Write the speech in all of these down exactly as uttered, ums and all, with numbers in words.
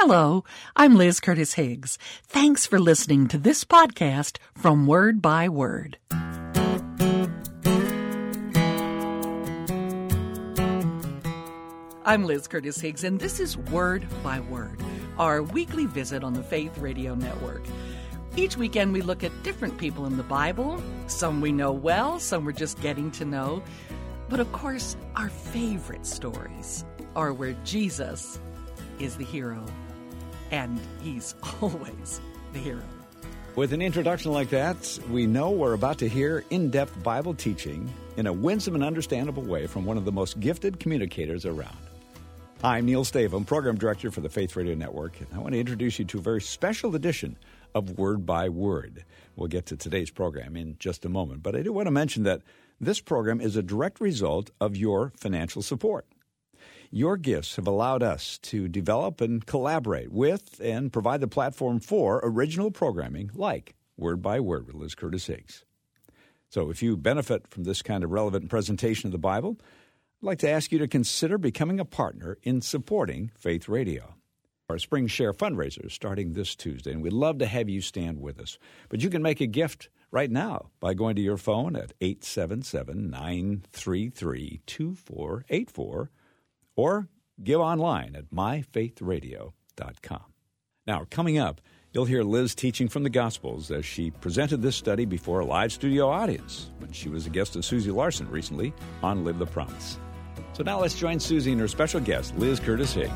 Hello, I'm Liz Curtis Higgs. Thanks for listening to this podcast from Word by Word. I'm Liz Curtis Higgs, and this is Word by Word, our weekly visit on the Faith Radio Network. Each weekend we look at different people in the Bible. Some we know well, some we're just getting to know. But of course, our favorite stories are where Jesus is the hero. And he's always the hero. With an introduction like that, we know we're about to hear in-depth Bible teaching in a winsome and understandable way from one of the most gifted communicators around. I'm Neil Stavum, Program Director for the Faith Radio Network, and I want to introduce you to a very special edition of Word by Word. We'll get to today's program in just a moment, but I do want to mention that this program is a direct result of your financial support. Your gifts have allowed us to develop and collaborate with and provide the platform for original programming like Word by Word with Liz Curtis Higgs. So if you benefit from this kind of relevant presentation of the Bible, I'd like to ask you to consider becoming a partner in supporting Faith Radio. Our Spring Share fundraiser is starting this Tuesday, and we'd love to have you stand with us. But you can make a gift right now by going to your phone at eight seven seven, nine three three, two four eight four or give online at my faith radio dot com. Now, coming up, you'll hear Liz teaching from the Gospels as she presented this study before a live studio audience when she was a guest of Susie Larson recently on Live the Promise. So now let's join Susie and her special guest, Liz Curtis Higgs.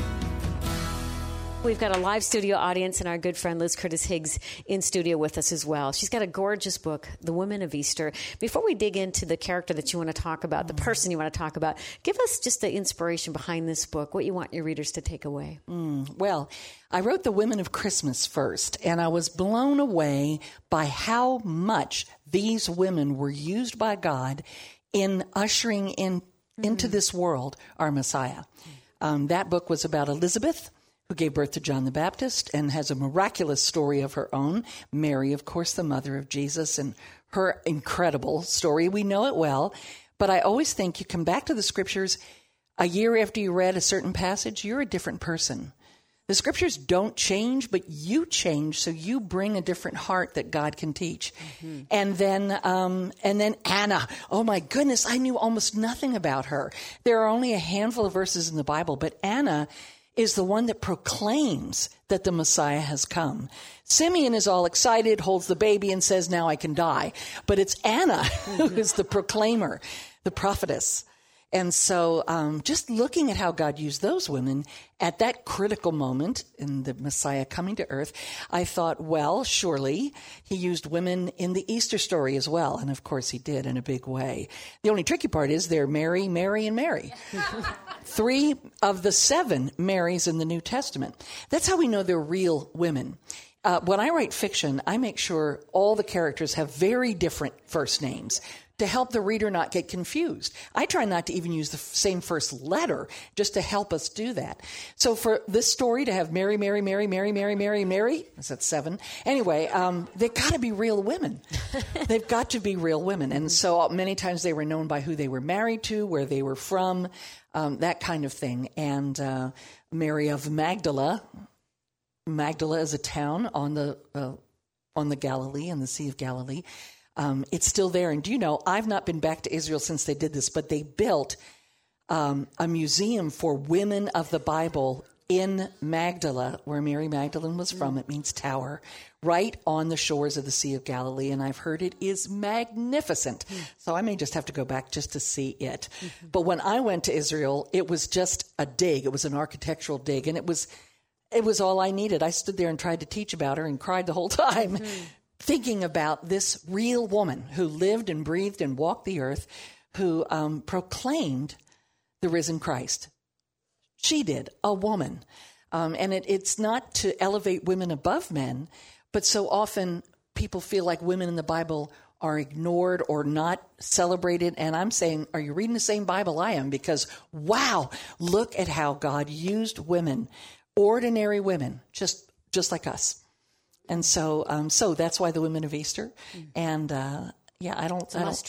We've got a live studio audience and our good friend Liz Curtis Higgs in studio with us as well. She's got a gorgeous book, The Women of Easter. Before we dig into the character that you want to talk about, the person you want to talk about, give us just the inspiration behind this book, what you want your readers to take away. Mm, well, I wrote The Women of Christmas first, and I was blown away by how much these women were used by God in ushering in mm-hmm. into this world our Messiah. Um, that book was about Elizabeth, who gave birth to John the Baptist and has a miraculous story of her own. Mary, of course, the mother of Jesus, and her incredible story. We know it well, but I always think you come back to the Scriptures a year after you read a certain passage, you're a different person. The Scriptures don't change, but you change, so you bring a different heart that God can teach. Mm-hmm. And then, um, and then Anna. Oh my goodness, I knew almost nothing about her. There are only a handful of verses in the Bible, but Anna is the one that proclaims that the Messiah has come. Simeon is all excited, holds the baby, and says, now I can die. But it's Anna who is the proclaimer, the prophetess. And so um, just looking at how God used those women at that critical moment in the Messiah coming to earth, I thought, well, surely he used women in the Easter story as well. And of course he did in a big way. The only tricky part is they're Mary, Mary, and Mary. Three of the seven Marys in the New Testament. That's how we know they're real women. Uh, when I write fiction, I make sure all the characters have very different first names to help the reader not get confused. I try not to even use the same first letter just to help us do that. So for this story to have Mary, Mary, Mary, Mary, Mary, Mary, Mary, is that seven? Anyway, um, they've got to be real women. They've got to be real women. And so many times they were known by who they were married to, where they were from, um, that kind of thing. And uh, Mary of Magdala, Magdala is a town on the uh, on the Galilee, on the Sea of Galilee. Um, it's still there. And do you know, I've not been back to Israel since they did this, but they built um, a museum for women of the Bible in Magdala, where Mary Magdalene was from. It means tower, right on the shores of the Sea of Galilee. And I've heard it is magnificent. So I may just have to go back just to see it. Mm-hmm. But when I went to Israel, it was just a dig. It was an architectural dig. And it was, it was all I needed. I stood there and tried to teach about her and cried the whole time. Mm-hmm. Thinking about this real woman who lived and breathed and walked the earth, who um, proclaimed the risen Christ. She did, a woman. Um, and it, it's not to elevate women above men, but so often people feel like women in the Bible are ignored or not celebrated. And I'm saying, are you reading the same Bible I am? Because, wow, look at how God used women, ordinary women, just just like us. And so, um, so that's why the Women of Easter. Mm. And uh, yeah, I don't. It's a I must don't, read.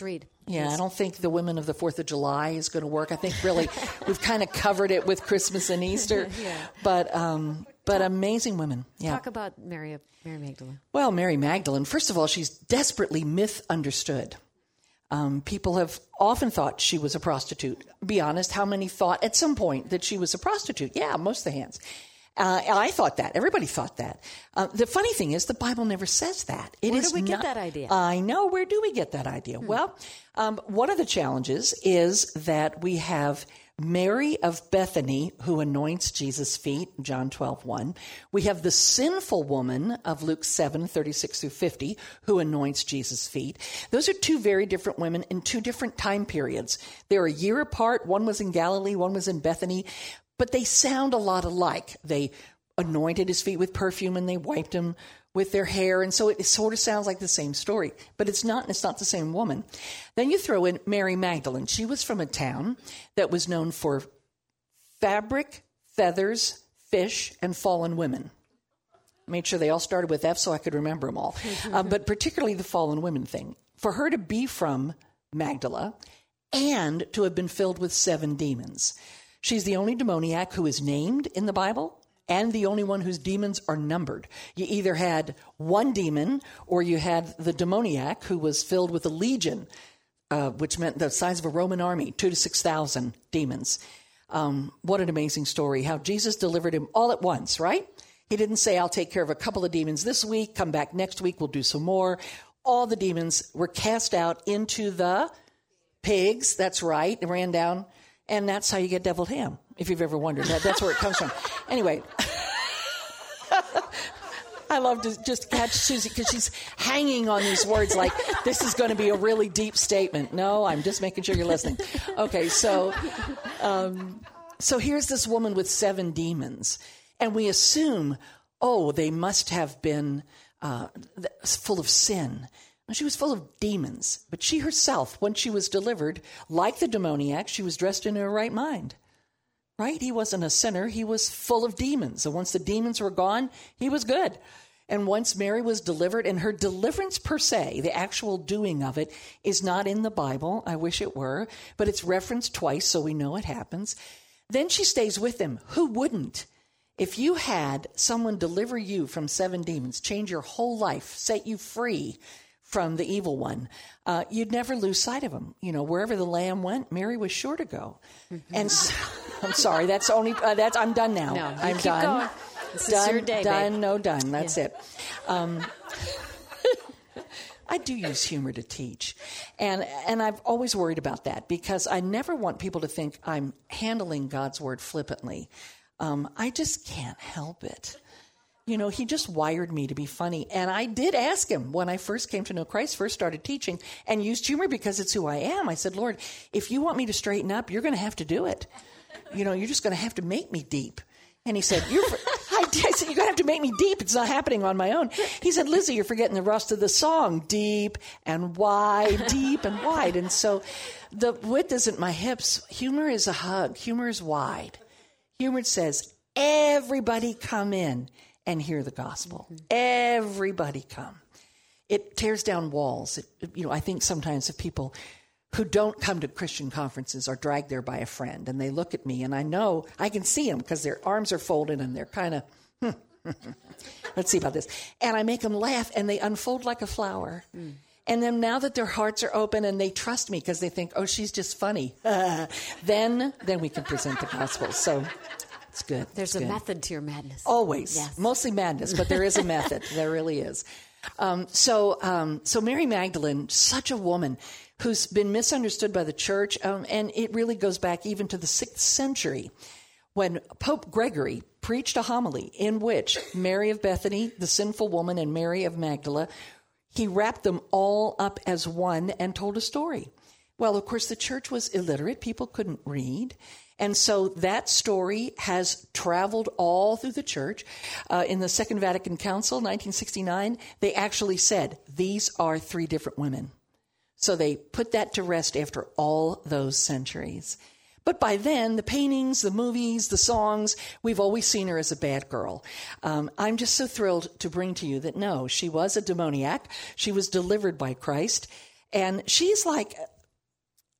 Yeah, I don't think the women of the fourth of July is going to work. I think really we've kind of covered it with Christmas and Easter. yeah. But um, but amazing women. Yeah. Talk about Mary, Mary Magdalene. Well, Mary Magdalene, first of all, she's desperately misunderstood. Um, people have often thought she was a prostitute. Be honest, how many thought at some point that she was a prostitute? Yeah, most of the hands. Uh, I thought that. Everybody thought that. Uh, the funny thing is, the Bible never says that. It Where is do we not, get that idea? I know. Where do we get that idea? Hmm. Well, um, one of the challenges is that we have Mary of Bethany, who anoints Jesus' feet, John twelve one. We have the sinful woman of Luke seven thirty-six through fifty, who anoints Jesus' feet. Those are two very different women in two different time periods. They're a year apart. One was in Galilee, one was in Bethany. But they sound a lot alike. They anointed his feet with perfume and they wiped him with their hair. And so it sort of sounds like the same story. But it's not, and it's not the same woman. Then you throw in Mary Magdalene. She was from a town that was known for fabric, feathers, fish, and fallen women. I made sure they all started with F so I could remember them all. uh, but particularly the fallen women thing. For her to be from Magdala and to have been filled with seven demons. She's the only demoniac who is named in the Bible and the only one whose demons are numbered. You either had one demon or you had the demoniac who was filled with a legion, uh, which meant the size of a Roman army, two to six thousand demons. Um, what an amazing story, how Jesus delivered him all at once, right? He didn't say, I'll take care of a couple of demons this week, come back next week, we'll do some more. All the demons were cast out into the pigs, that's right, it ran down. And that's how you get deviled ham, if you've ever wondered. That, that's where it comes from. Anyway, I love to just catch Susie because she's hanging on these words like this is going to be a really deep statement. No, I'm just making sure you're listening. Okay, so um, so here's this woman with seven demons. And we assume, oh, they must have been uh, full of sin. She was full of demons, but she herself, when she was delivered, like the demoniac, she was dressed in her right mind, right? He wasn't a sinner. He was full of demons. And once the demons were gone, he was good. And once Mary was delivered, and her deliverance per se, the actual doing of it, is not in the Bible. I wish it were, but it's referenced twice, so we know it happens. Then she stays with him. Who wouldn't? If you had someone deliver you from seven demons, change your whole life, set you free from the evil one, uh, you'd never lose sight of him. You know, wherever the lamb went, Mary was sure to go. Mm-hmm. And so, I'm sorry, that's only, uh, that's, I'm done now. No, I'm keep done. Going. This done, is your day, done, babe. no done. That's yeah. it. Um, I do use humor to teach. And, and I've always worried about that because I never want people to think I'm handling God's word flippantly. Um, I just can't help it. You know, he just wired me to be funny. And I did ask him when I first came to know Christ, first started teaching, and used humor because it's who I am. I said, Lord, if you want me to straighten up, you're going to have to do it. You know, you're just going to have to make me deep. And he said, you're, I, I said, you're going to have to make me deep. It's not happening on my own. He said, Lizzie, you're forgetting the rest of the song. Deep and wide, deep and wide. And so the width isn't my hips. Humor is a hug. Humor is wide. Humor says, everybody come in and hear the gospel. Mm-hmm. Everybody come. It tears down walls. It, you know, I think sometimes if people who don't come to Christian conferences are dragged there by a friend, and they look at me, and I know, I can see them because their arms are folded and they're kind of, hmm, let's see about this. And I make them laugh, and they unfold like a flower. Mm. And then now that their hearts are open and they trust me because they think, oh, she's just funny, then then we can present the gospel. So it's good. There's it's a good. method to your madness. Always. Yes. Mostly madness, but there is a method. There really is. Um, so, um, so Mary Magdalene, such a woman who's been misunderstood by the church, um, and it really goes back even to the sixth century when Pope Gregory preached a homily in which Mary of Bethany, the sinful woman, and Mary of Magdala, he wrapped them all up as one and told a story. Well, of course, the church was illiterate. People couldn't read. And so that story has traveled all through the church. Uh, in the Second Vatican Council, nineteen sixty-nine, they actually said, these are three different women. So they put that to rest after all those centuries. But by then, the paintings, the movies, the songs, we've always seen her as a bad girl. Um, I'm just so thrilled to bring to you that, no, she was a demoniac. She was delivered by Christ. And she's like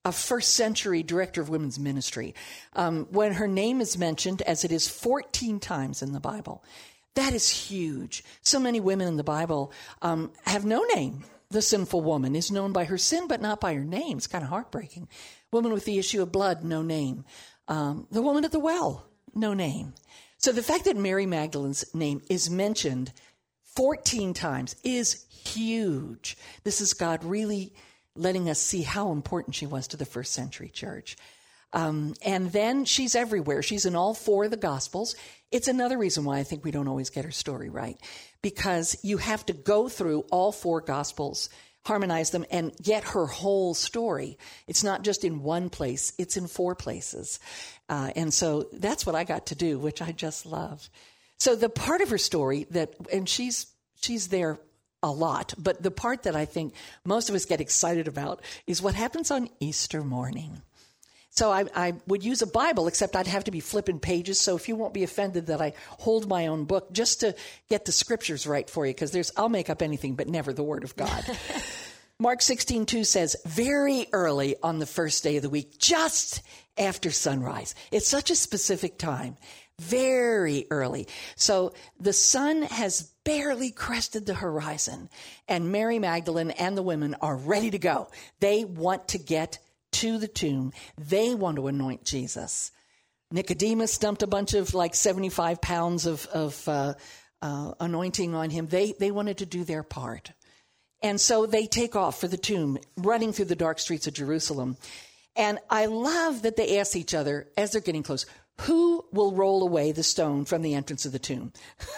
a first century director of women's ministry. Um, when her name is mentioned, as it is fourteen times in the Bible, that is huge. So many women in the Bible um, have no name. The sinful woman is known by her sin, but not by her name. It's kind of heartbreaking. Woman with the issue of blood, no name. Um, the woman at the well, no name. So the fact that Mary Magdalene's name is mentioned fourteen times is huge. This is God really letting us see how important she was to the first century church. Um, and then she's everywhere. She's in all four of the Gospels. It's another reason why I think we don't always get her story right, because you have to go through all four Gospels, harmonize them, and get her whole story. It's not just in one place. It's in four places. Uh, and so that's what I got to do, which I just love. So the part of her story that, and she's she's there a lot, but the part that I think most of us get excited about is what happens on Easter morning. So I, I would use a Bible, except I'd have to be flipping pages. So if you won't be offended that I hold my own book just to get the scriptures right for you, because there's I'll make up anything, but never the Word of God. Mark sixteen two says, very early on the first day of the week, just after sunrise. It's such a specific time. Very early. So the sun has barely crested the horizon, and Mary Magdalene and the women are ready to go. They want to get to the tomb. They want to anoint Jesus. Nicodemus dumped a bunch of like seventy-five pounds of, of uh, uh, anointing on him. They, they wanted to do their part. And so they take off for the tomb, running through the dark streets of Jerusalem. And I love that they ask each other as they're getting close, who will roll away the stone from the entrance of the tomb?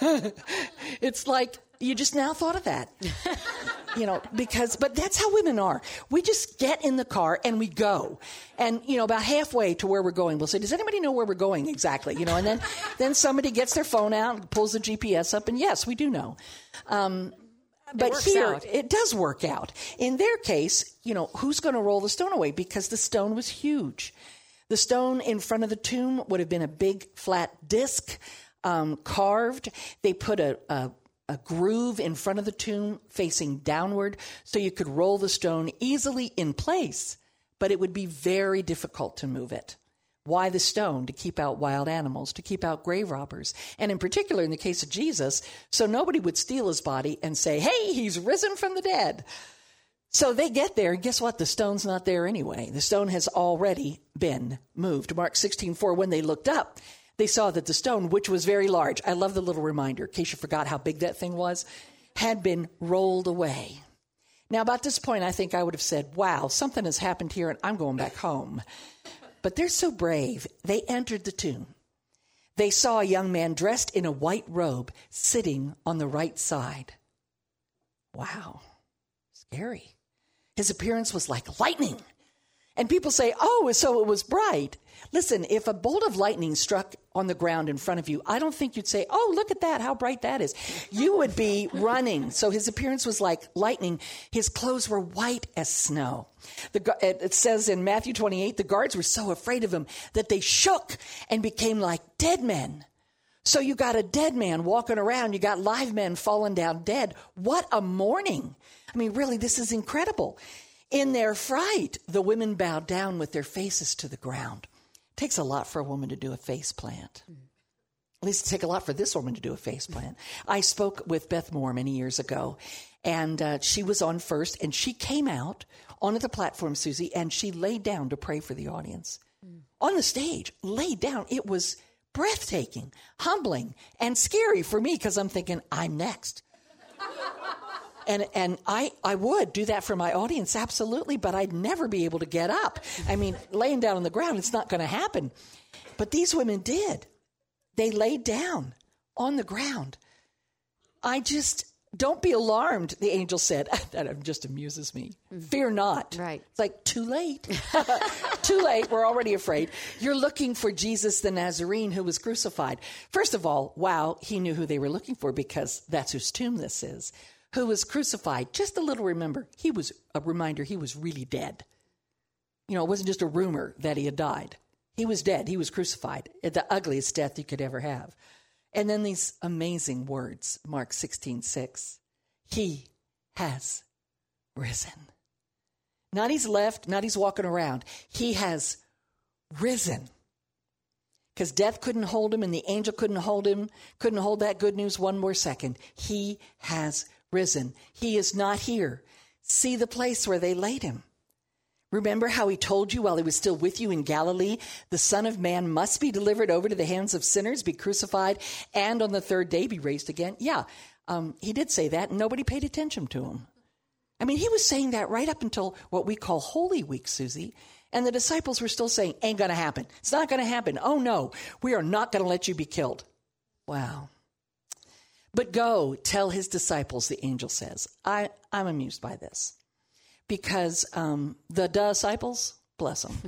It's like, you just now thought of that. You know, because, but that's how women are. We just get in the car and we go. And, you know, about halfway to where we're going, we'll say, does anybody know where we're going exactly? You know, and then, then somebody gets their phone out and pulls the G P S up, and yes, we do know. Um, But it here, out. it does work out. In their case, you know, who's going to roll the stone away? Because the stone was huge. The stone in front of the tomb would have been a big flat disc, um, carved. They put a, a, a groove in front of the tomb facing downward so you could roll the stone easily in place, but it would be very difficult to move it. Why the stone? To keep out wild animals, to keep out grave robbers. And in particular, in the case of Jesus, so nobody would steal his body and say, hey, he's risen from the dead. So they get there, and guess what? The stone's not there anyway. The stone has already been moved. Mark sixteen four, when they looked up, they saw that the stone, which was very large, I love the little reminder, in case you forgot how big that thing was, had been rolled away. Now, about this point, I think I would have said, wow, something has happened here, and I'm going back home. But they're so brave. They entered the tomb. They saw a young man dressed in a white robe sitting on the right side. Wow, scary. His appearance was like lightning. And people say, oh, so it was bright. Listen, if a bolt of lightning struck on the ground in front of you, I don't think you'd say, oh, look at that, how bright that is. You would be running. So his appearance was like lightning. His clothes were white as snow. The, it says in Matthew twenty-eight, the guards were so afraid of him that they shook and became like dead men. So you got a dead man walking around. You got live men falling down dead. What a morning. I mean, really, this is incredible. In their fright, the women bowed down with their faces to the ground. It takes a lot for a woman to do a face plant. At least it takes a lot for this woman to do a face plant. I spoke with Beth Moore many years ago, and uh, she was on first, and she came out onto the platform, Susie, and she laid down to pray for the audience. Mm. On the stage, laid down. It was breathtaking, humbling, and scary for me because I'm thinking, I'm next. And and I, I would do that for my audience, absolutely, but I'd never be able to get up. I mean, laying down on the ground, it's not going to happen. But these women did. They laid down on the ground. I just, don't be alarmed, the angel said. That just amuses me. Mm-hmm. Fear not. Right. It's like, too late. Too late. We're already afraid. You're looking for Jesus the Nazarene who was crucified. First of all, wow, he knew who they were looking for because that's whose tomb this is. Who was crucified. Just a little remember, he was a reminder he was really dead. You know, it wasn't just a rumor that he had died. He was dead. He was crucified. The ugliest death you could ever have. And then these amazing words, Mark sixteen six. He has risen. Not he's left, not he's walking around. He has risen. Because death couldn't hold him and the angel couldn't hold him, couldn't hold that good news one more second. He has risen. He is not here. See the place where they laid him. Remember how he told you while he was still with you in Galilee, the Son of Man must be delivered over to the hands of sinners, be crucified, and on the third day be raised again? Yeah, um, he did say that, and nobody paid attention to him. I mean, he was saying that right up until what we call Holy Week, Susie. And the disciples were still saying, ain't going to happen. It's not going to happen. Oh, no, we are not going to let you be killed. Wow. But go tell his disciples, the angel says. I, I'm amused by this. Because um, the disciples, bless them.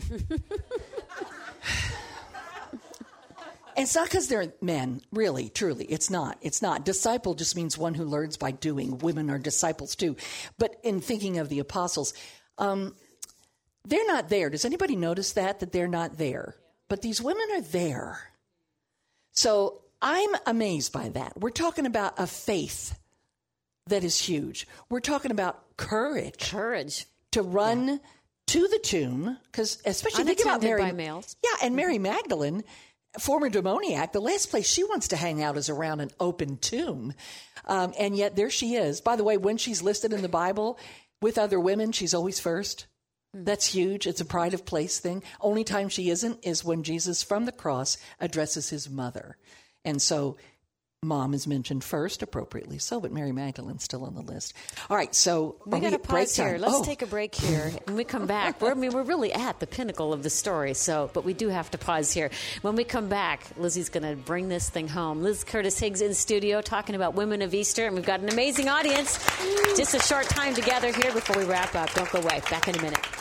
It's not because they're men, really, truly. It's not. It's not. Disciple just means one who learns by doing. Women are disciples too. But in thinking of the apostles, um, they're not there. Does anybody notice that, that they're not there? But these women are there. So I'm amazed by that. We're talking about a faith that is huge. We're talking about courage. Courage. To run yeah. to the tomb, because especially think about Mary. By males. Yeah, and Mary Magdalene, former demoniac, the last place she wants to hang out is around an open tomb. Um, and yet there she is. By the way, when she's listed in the Bible with other women, she's always first. That's huge. It's a pride of place thing. Only time she isn't is when Jesus from the cross addresses his mother. And so mom is mentioned first, appropriately so, but Mary Magdalene's still on the list. All right, so we got to pause here. Let's oh. take a break here. When we come back, we're, I mean, we're really at the pinnacle of the story, so but we do have to pause here. When we come back, Lizzie's going to bring this thing home. Liz Curtis Higgs in studio talking about Women of Easter, and we've got an amazing audience. Just a short time together here before we wrap up. Don't go away. Back in a minute.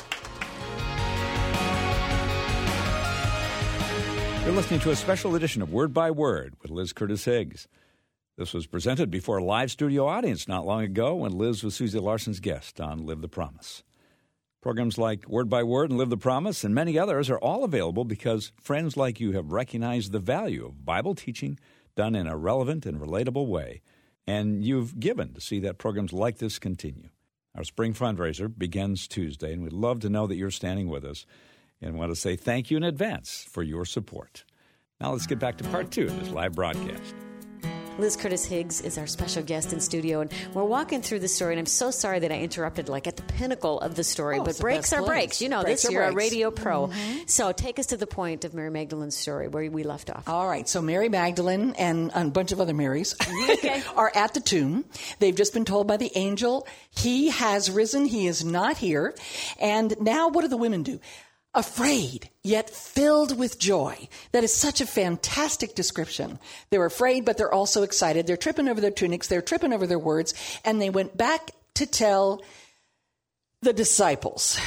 You're listening to a special edition of Word by Word with Liz Curtis Higgs. This was presented before a live studio audience not long ago when Liz was Susie Larson's guest on Live the Promise. Programs like Word by Word and Live the Promise and many others are all available because friends like you have recognized the value of Bible teaching done in a relevant and relatable way, and you've given to see that programs like this continue. Our spring fundraiser begins Tuesday, and we'd love to know that you're standing with us and want to say thank you in advance for your support. Now let's get back to part two of this live broadcast. Liz Curtis Higgs is our special guest in studio, and we're walking through the story, and I'm so sorry that I interrupted like at the pinnacle of the story, oh, but breaks are breaks. You know breaks this, you're breaks. a radio pro. Mm-hmm. So take us to the point of Mary Magdalene's story where we left off. All right, so Mary Magdalene and a bunch of other Marys okay. are at the tomb. They've just been told by the angel, he has risen, he is not here. And now what do the women do? Afraid, yet filled with joy. That is such a fantastic description. They're afraid, but they're also excited. They're tripping over their tunics. They're tripping over their words. And they went back to tell the disciples.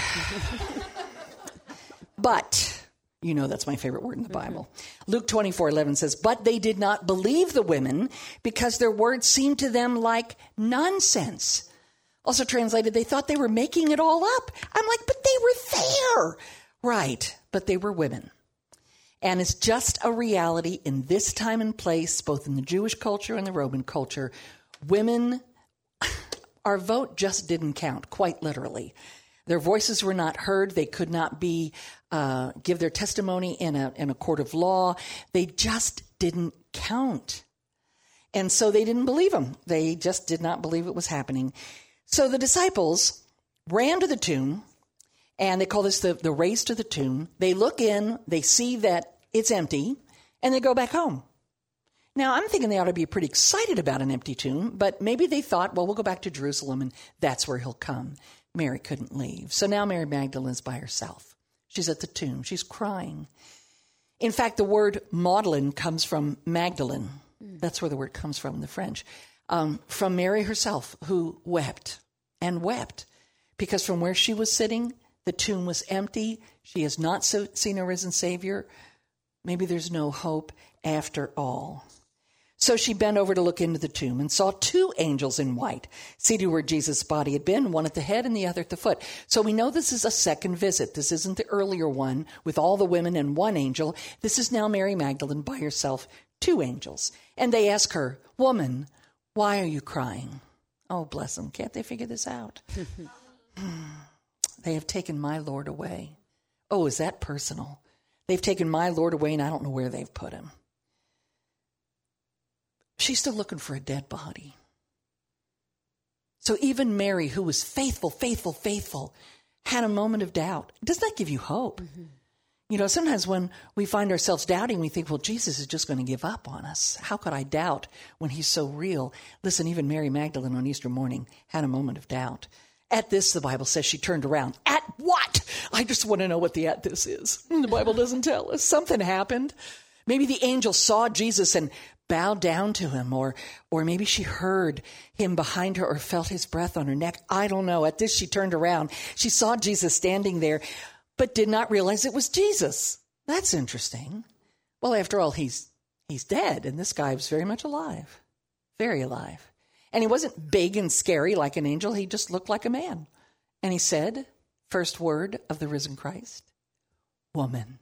But, you know that's my favorite word in the Bible. Mm-hmm. Luke twenty-four eleven says, but they did not believe the women because their words seemed to them like nonsense. Also translated, they thought they were making it all up. I'm like, but they were there. Right, but they were women. And it's just a reality in this time and place, both in the Jewish culture and the Roman culture. Women, our vote just didn't count, quite literally. Their voices were not heard. They could not be uh, give their testimony in a in a court of law. They just didn't count. And so they didn't believe them. They just did not believe it was happening. So the disciples ran to the tomb. And they call this the, the race to the tomb. They look in, they see that it's empty, and they go back home. Now, I'm thinking they ought to be pretty excited about an empty tomb, but maybe they thought, well, we'll go back to Jerusalem, and that's where he'll come. Mary couldn't leave. So now Mary Magdalene's by herself. She's at the tomb. She's crying. In fact, the word Magdalene comes from Magdalene. That's where the word comes from in the French. Um, from Mary herself, who wept and wept, because from where she was sitting, the tomb was empty. She has not so, seen a risen Savior. Maybe there's no hope after all. So she bent over to look into the tomb and saw two angels in white, seated where Jesus' body had been, one at the head and the other at the foot. So we know this is a second visit. This isn't the earlier one with all the women and one angel. This is now Mary Magdalene by herself, two angels. And they ask her, woman, why are you crying? Oh, bless them. Can't they figure this out? They have taken my Lord away. Oh, is that personal? They've taken my Lord away, and I don't know where they've put him. She's still looking for a dead body. So even Mary, who was faithful, faithful, faithful, had a moment of doubt. Doesn't that give you hope? Mm-hmm. You know, sometimes when we find ourselves doubting, we think, well, Jesus is just going to give up on us. How could I doubt when he's so real? Listen, even Mary Magdalene on Easter morning had a moment of doubt. At this, the Bible says she turned around. At what? I just want to know what the at this is. The Bible doesn't tell us. Something happened. Maybe the angel saw Jesus and bowed down to him, or or maybe she heard him behind her or felt his breath on her neck. I don't know. At this, she turned around. She saw Jesus standing there, but did not realize it was Jesus. That's interesting. Well, after all, he's he's dead, and this guy was very much alive, very alive. And he wasn't big and scary like an angel. He just looked like a man. And he said, first word of the risen Christ, woman.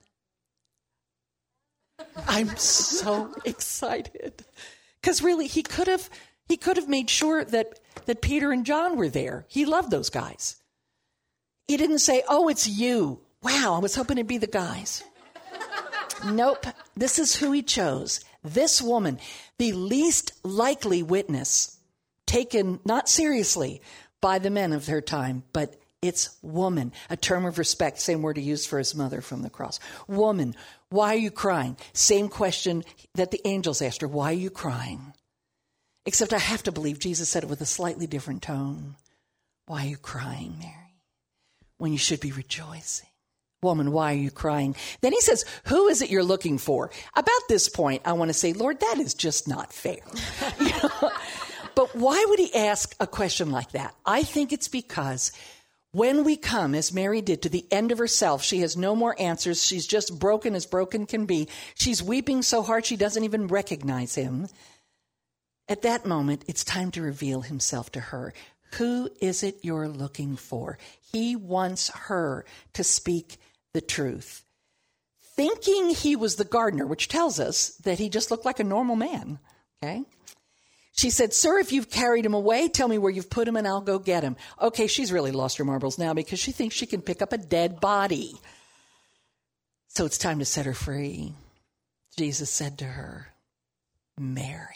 I'm so excited. Because really, he could have he could have made sure that, that Peter and John were there. He loved those guys. He didn't say, oh, it's you. Wow, I was hoping it'd be the guys. Nope. This is who he chose. This woman, the least likely witness, taken not seriously by the men of their time, but it's woman, a term of respect, same word he used for his mother from the cross. Woman, why are you crying? Same question that the angels asked her, why are you crying? Except I have to believe Jesus said it with a slightly different tone. Why are you crying, Mary, when you should be rejoicing? Woman, why are you crying? Then he says, who is it you're looking for? About this point, I want to say, Lord, that is just not fair. You know? But why would he ask a question like that? I think it's because when we come, as Mary did, to the end of herself, she has no more answers. She's just broken as broken can be. She's weeping so hard she doesn't even recognize him. At that moment, it's time to reveal himself to her. Who is it you're looking for? He wants her to speak the truth. Thinking he was the gardener, which tells us that he just looked like a normal man, okay? She said, sir, if you've carried him away, tell me where you've put him and I'll go get him. Okay, she's really lost her marbles now because she thinks she can pick up a dead body. So it's time to set her free. Jesus said to her, Mary.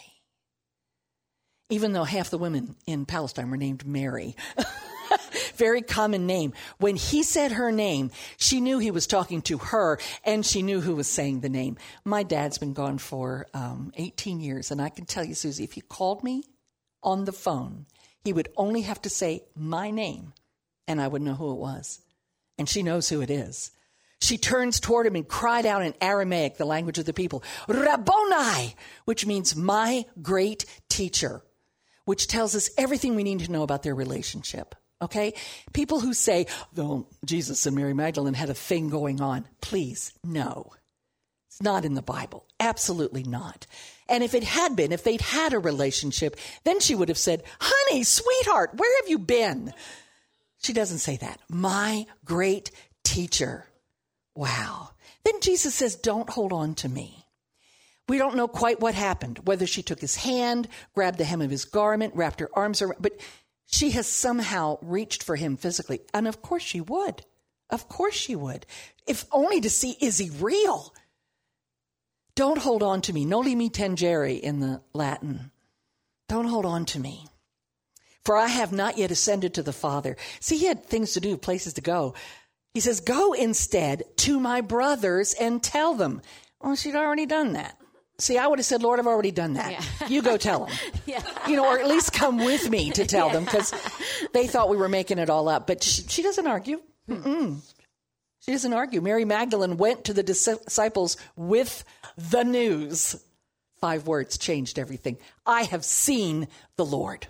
Even though half the women in Palestine were named Mary. Very common name. When he said her name, she knew he was talking to her, and she knew who was saying the name. My dad's been gone for um, eighteen years, and I can tell you, Susie, if he called me on the phone, he would only have to say my name, and I would know who it was. And she knows who it is. She turns toward him and cried out in Aramaic, the language of the people, Rabboni, which means my great teacher, which tells us everything we need to know about their relationship. Okay? People who say, oh, Jesus and Mary Magdalene had a thing going on. Please, no. It's not in the Bible. Absolutely not. And if it had been, if they'd had a relationship, then she would have said, honey, sweetheart, where have you been? She doesn't say that. My great teacher. Wow. Then Jesus says, don't hold on to me. We don't know quite what happened, whether she took his hand, grabbed the hem of his garment, wrapped her arms around, but she has somehow reached for him physically. And of course she would. Of course she would. If only to see, is he real? Don't hold on to me. Noli me tangere in the Latin. Don't hold on to me. For I have not yet ascended to the Father. See, he had things to do, places to go. He says, go instead to my brothers and tell them. Well, she'd already done that. See, I would have said, Lord, I've already done that. Yeah. You go tell them. Yeah. You know, or at least come with me to tell yeah. them, because they thought we were making it all up. But she, she doesn't argue. Mm-mm. She doesn't argue. Mary Magdalene went to the disciples with the news. Five words changed everything. I have seen the Lord.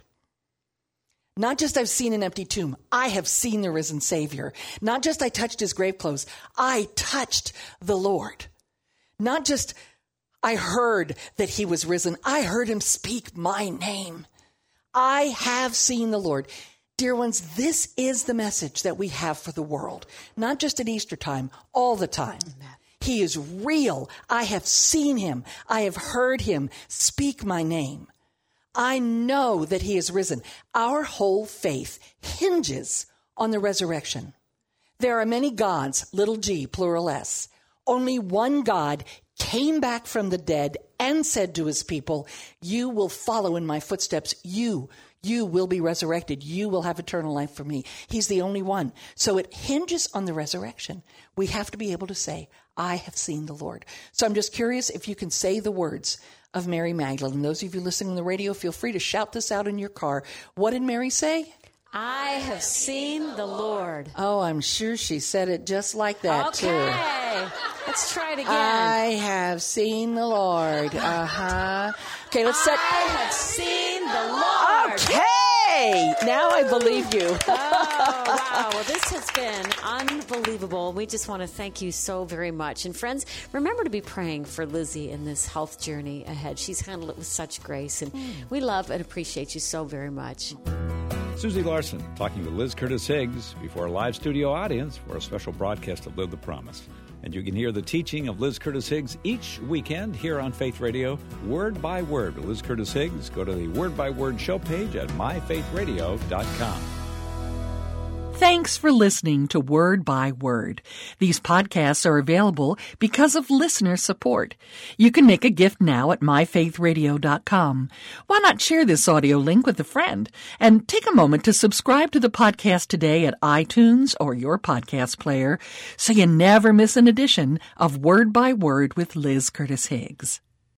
Not just I've seen an empty tomb. I have seen the risen Savior. Not just I touched his grave clothes. I touched the Lord. Not just I heard that he was risen. I heard him speak my name. I have seen the Lord. Dear ones, this is the message that we have for the world. Not just at Easter time, all the time. Amen. He is real. I have seen him. I have heard him speak my name. I know that he is risen. Our whole faith hinges on the resurrection. There are many gods, little g, plural s. Only one God came back from the dead and said to his people, you will follow in my footsteps. You, you will be resurrected. You will have eternal life for me. He's the only one. So it hinges on the resurrection. We have to be able to say, I have seen the Lord. So I'm just curious if you can say the words of Mary Magdalene. Those of you listening on the radio, feel free to shout this out in your car. What did Mary say? I have seen the Lord. Oh, I'm sure she said it just like that, okay. too. Okay, let's try it again. I have seen the Lord. Uh-huh. Okay, let's set... I have seen the Lord. Okay! Now I believe you. Oh, wow. Well, this has been unbelievable. We just want to thank you so very much. And friends, remember to be praying for Lizzie in this health journey ahead. She's handled it with such grace, and mm. we love and appreciate you so very much. Susie Larson talking with Liz Curtis Higgs before a live studio audience for a special broadcast of Live the Promise. And you can hear the teaching of Liz Curtis Higgs each weekend here on Faith Radio, word by word. Liz Curtis Higgs, go to the Word by Word show page at my faith radio dot com. Thanks for listening to Word by Word. These podcasts are available because of listener support. You can make a gift now at my faith radio dot com. Why not share this audio link with a friend? And take a moment to subscribe to the podcast today at iTunes or your podcast player so you never miss an edition of Word by Word with Liz Curtis Higgs.